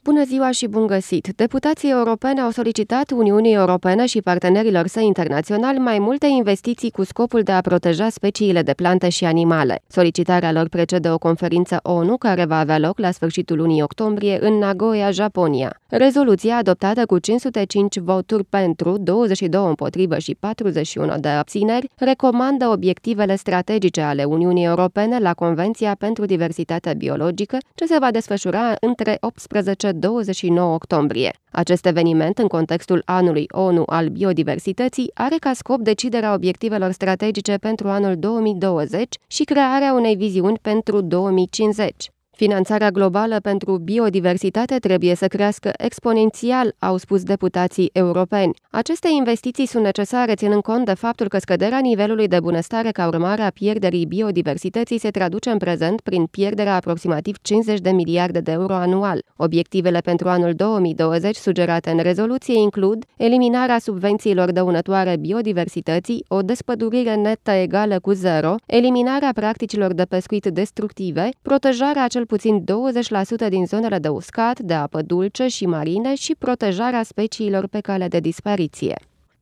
Bună ziua și bun găsit! Deputații europeni au solicitat Uniunii Europene și partenerilor săi internaționali mai multe investiții cu scopul de a proteja speciile de plante și animale. Solicitarea lor precede o conferință ONU care va avea loc la sfârșitul lunii octombrie în Nagoya, Japonia. Rezoluția, adoptată cu 505 voturi pentru, 22 împotrivă și 41 de abțineri, recomandă obiectivele strategice ale Uniunii Europene la Convenția pentru Diversitatea Biologică, ce se va desfășura între 18-29 octombrie. Acest eveniment, în contextul anului ONU al biodiversității, are ca scop deciderea obiectivelor strategice pentru anul 2020 și crearea unei viziuni pentru 2050. Finanțarea globală pentru biodiversitate trebuie să crească exponențial, au spus deputații europeni. Aceste investiții sunt necesare ținând cont de faptul că scăderea nivelului de bunăstare ca urmare a pierderii biodiversității se traduce în prezent prin pierderea aproximativ 50 de miliarde de euro anual. Obiectivele pentru anul 2020 sugerate în rezoluție includ eliminarea subvențiilor dăunătoare biodiversității, o despădurire netă egală cu zero, eliminarea practicilor de pescuit destructive, protejarea cel puțin 20% din zonele de uscat, de apă dulce și marine și protejarea speciilor pe cale de dispariție.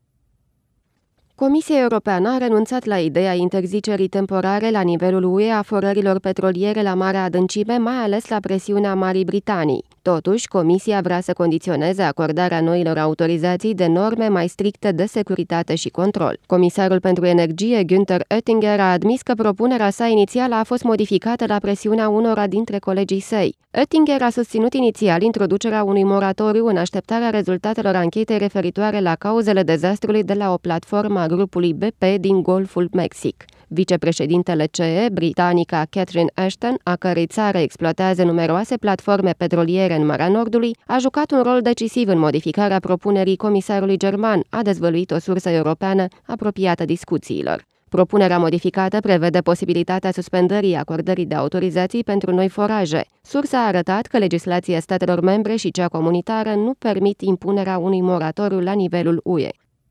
Comisia Europeană a renunțat la ideea interzicerii temporare la nivelul UE a forărilor petroliere la mare adâncime, mai ales la presiunea Marii Britanii. Totuși, Comisia vrea să condiționeze acordarea noilor autorizații de norme mai stricte de securitate și control. Comisarul pentru energie, Günther Oettinger, a admis că propunerea sa inițială a fost modificată la presiunea unora dintre colegii săi. Oettinger a susținut inițial introducerea unui moratoriu în așteptarea rezultatelor anchetei referitoare la cauzele dezastrului de la o platformă a grupului BP din Golful Mexic. Vicepreședintele CE, britanica Catherine Ashton, a cărei țară exploatează numeroase platforme petroliere în Marea Nordului, a jucat un rol decisiv în modificarea propunerii comisarului german, a dezvăluit o sursă europeană apropiată discuțiilor. Propunerea modificată prevede posibilitatea suspendării acordării de autorizații pentru noi foraje. Sursa a arătat că legislația statelor membre și cea comunitară nu permit impunerea unui moratoriu la nivelul UE.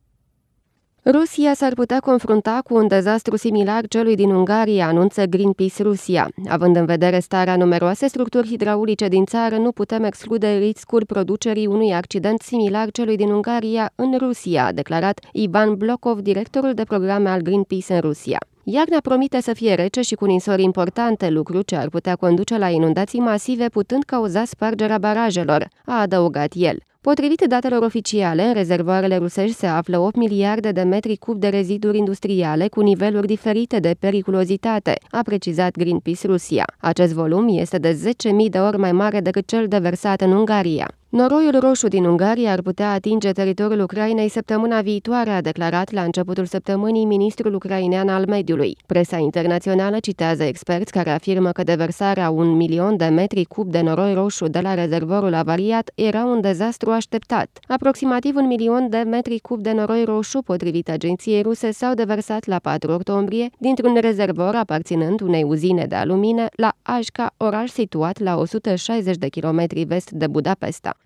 Rusia s-ar putea confrunta cu un dezastru similar celui din Ungaria, anunță Greenpeace Rusia. Având în vedere starea numeroase structuri hidraulice din țară, nu putem exclude riscul producerii unui accident similar celui din Ungaria în Rusia, a declarat Ivan Blokov, directorul de programe al Greenpeace în Rusia. Iarna promite să fie rece și cu ninsori importante, lucru ce ar putea conduce la inundații masive, putând cauza spargerea barajelor, a adăugat el. Potrivit datelor oficiale, în rezervoarele rusești se află 8 miliarde de metri cub de reziduri industriale cu niveluri diferite de periculozitate, a precizat Greenpeace Rusia. Acest volum este de 10.000 de ori mai mare decât cel deversat în Ungaria. Noroiul roșu din Ungaria ar putea atinge teritoriul Ucrainei săptămâna viitoare, a declarat la începutul săptămânii ministrul ucrainean al mediului. Presa internațională citează experți care afirmă că deversarea 1 milion de metri cub de noroi roșu de la rezervorul avariat era un dezastru așteptat. Aproximativ 1 milion de metri cub de noroi roșu, potrivit agenției ruse, s-au deversat la 4 octombrie dintr-un rezervor aparținând unei uzine de alumine la Ajca, oraș situat la 160 de kilometri vest de Budapesta.